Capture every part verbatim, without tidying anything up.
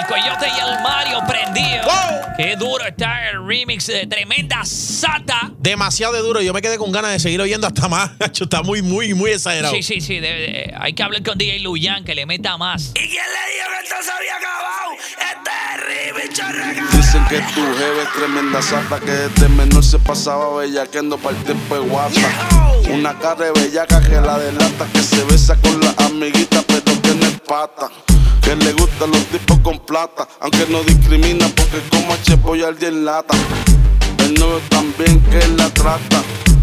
Coyote y el Mario prendido. ¡Wow! Qué duro está el remix de Tremenda Sata. Demasiado de duro. Yo me quedé con ganas de seguir oyendo hasta más. Está muy, muy, muy exagerado. Sí, sí, sí. de- de- hay que hablar con D J Luyan que le meta más. ¿Y quién le dijo que esto se había acabado? Este es remix, chorrega. Dicen que tu jeva es tremenda sata, que desde menor se pasaba bellaqueando para el tiempo de guapa. Una cara de bellaca que la delata, que se besa con la amiguita pero tiene pata. Que le gustan los tipos con plata, aunque no discrimina porque como H pollo al día en lata. El novio también que la trata,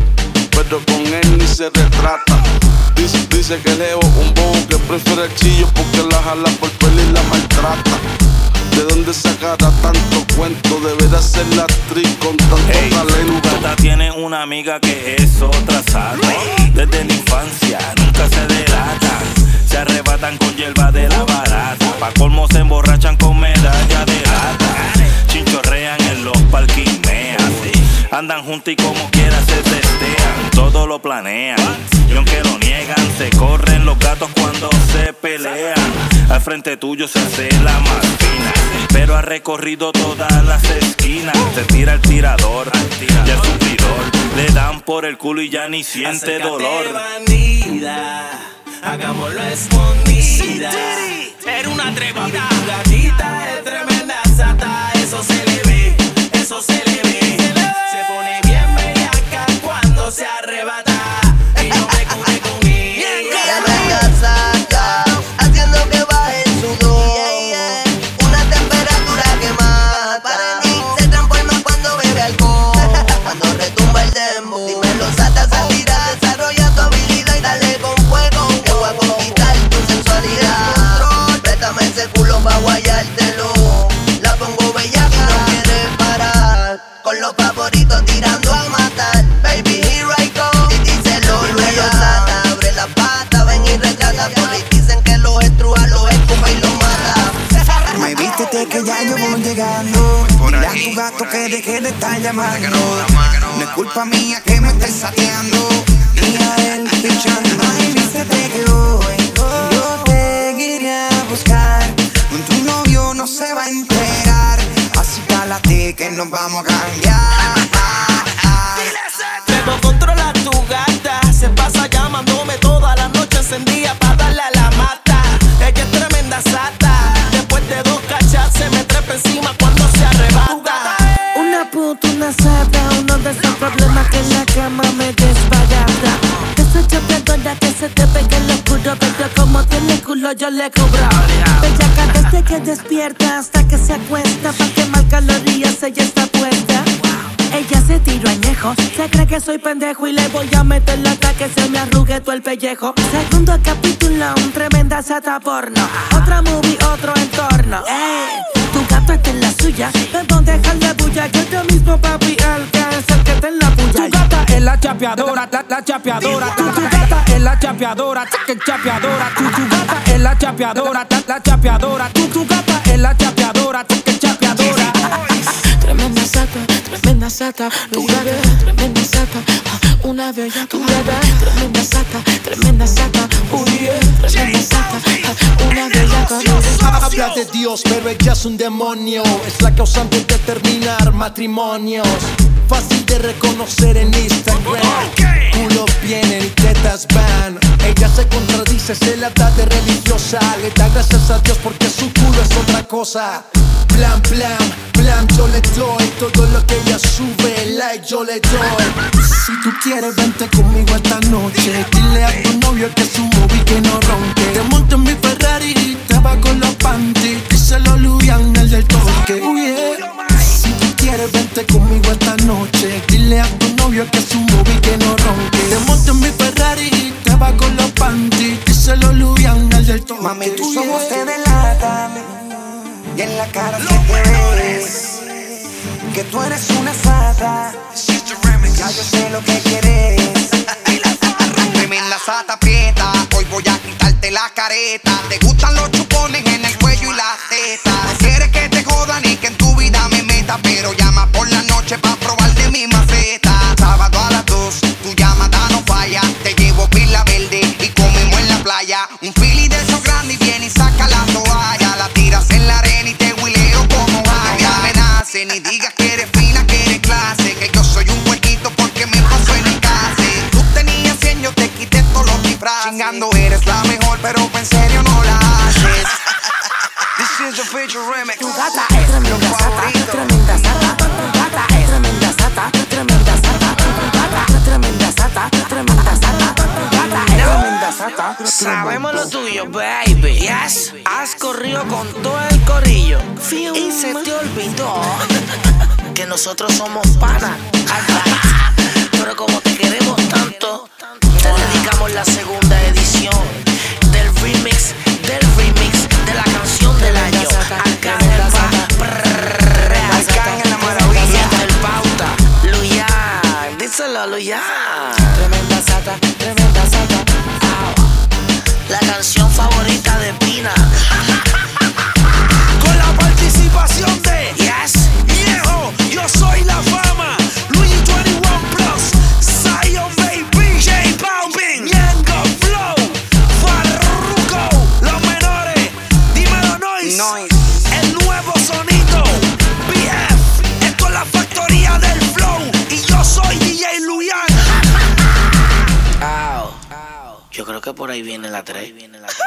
pero con él ni se retrata. Dice, dice que Leo un bobo que prefiere el chillo porque la jala por pelo y la maltrata. ¿De dónde sacará tanto cuento? Deberá ser la actriz con tanto Hey, tu talento. gata tiene una amiga que es otra sata. Desde la infancia nunca se delatan. Se arrebatan con hierba de la barata. Pa' colmo se emborrachan con medalla de lata. Chinchorrean en los parquimeas. Andan juntos y como quiera se testean. Todo lo planean. Y aunque lo niegan, se corren los gatos cuando se pelean. Al frente tuyo se hace la más fina, pero ha recorrido todas las esquinas. Se tira el tirador y al sufridor le dan por el culo y ya ni siente Acércate, dolor. bandida, hagámoslo escondida. Era una atrevida. Tu gatita es tremenda sata. Eso se le ve, eso se le ve. Se pone bien bellaca cuando se arrebata. Y no me cubre con ella. Ya no hay casaca, haciendo que baje el sudor. Una temperatura que mata. Se transforma cuando bebe alcohol. Cuando retumba el dembow. Dímelo, Sata, Satira, desarrolla tu habilidad y dale con fuego. Que voy a conquistar tu sensualidad. Préstame ese culo pa' guayártelo. La pongo bella y no quiere parar. Con los favoritos tirando a matar. Baby, here I go. Y díselo, Dímelo, Sata, abre la pata, ven y retrata. Por ahí dicen que los estruja, los escupa y los mata. Me vístete que ya yo voy llegando. Dile a tu gato que deje de estar llamando. No es culpa mía que me estés sateando. Y a él pichando. Ay, vístete que hoy yo te iré a buscar. Tu novio no se va a enterar. Así cálate que nos vamos a cambiar. Pero controla tu gata. Se pasa llamándome toda la noche encendida pa' darle a la mata. Ella es tremenda sata. Después de dos cachas se me trepa encima cuando se arrebata. Una puta, una sata, uno de esos problemas que en la cama me desbarata. Esa chapeadora que se te pega en lo oscuro, pero como tiene culo yo le cubro. Bellaca desde que despierta hasta que se acuesta, pa' quemar calorías ella está puesta. Ella se tiró añejo, se cree que soy pendejo y le voy a meter la hasta que se me arrugue todo el pellejo. Segundo capítulo, un tremenda sata porno. Otra movie, otro entorno. Ey, tu gato está en la suya, debo dejarle bulla. Yo yo mismo papi, el que es el que está en la puya. Tu gata es la chapeadora, la, la chapeadora. Tu, tu gata es la chapeadora, que chapeadora. Tu, tu gata es la chapeadora, la, la chapeadora. Tu, tu gata es la chapeadora, que chapeadora. Tremenda sata, tremenda sata, tu bebé, tremenda sata, una bella tu bebé, tremenda sata, tremenda sata, uy, yeah, tremenda sata, una bella tu Habla de Dios, pero ella es un demonio. Es la causante de terminar matrimonios. Fácil de reconocer en Instagram. Culos vienen y tetas van. Ella se contradice, se la da de religiosa. Le da gracias a Dios porque su culo es otra cosa. Plan, plan, plan, yo le doy todo lo que ella sube, like yo le doy. Si tú quieres, vente conmigo esta noche. Dile a tu novio que es un movie que no ronque. Te monto en mi Ferrari y te va con los panties. Díselo Luyan, el del toque. Oh, yeah. Si tú quieres, vente conmigo esta noche. Dile a tu novio que es un movie que no ronque. Te monto en mi Ferrari y te va con los panties. Díselo Luyan, el del toque. Mami, tus ojos te delatan y en la cara se te ves que tú eres una sata. Ya yo sé lo que quieres. Tremenda sata prieta, hoy voy a quitarte la careta. Te gustan los chupones en el cuello y las tetas. No quieres que te jodan y que en tu vida me meta, pero llama por la noche pa' probar de mi maceta. Sábado a las dos, tu llamada no falla. Te llevo pila verde y comemos en la playa. Un fili de esos grandes y viene y saca la toalla. La tiras en la arena y te is the feature remix. Tu gata es tremenda sata, tremenda sata. Tu gata es tremenda sata, tremenda sata. Tu gata es tremenda sata, tremenda sata. Tu gata es tremenda sata. Sabemos lo tuyo, baby. Yes. Has corrido con todo el corillo. Y se te olvidó que nosotros somos panas. Pero como te queremos tanto, te dedicamos la segunda edición del remix, del remix de la canción del año. Arcángel Arcángel la maravilla del pauta. Luyan, díselo, Luyan. Tremenda sata, tremenda sata. La canción favorita de Pina. Con la participación de Yes, Viejo, Yo Soy La Fama, Luigi veintiuno Plus, Zion Baby, J Balvin, Ñengo Flow, Farruko, Los Menores, Dímelo Noise, Noise, el nuevo sonido, B F, esto es la factoría del flow, y yo soy D J Luyan. Yo creo que por ahí viene la tres.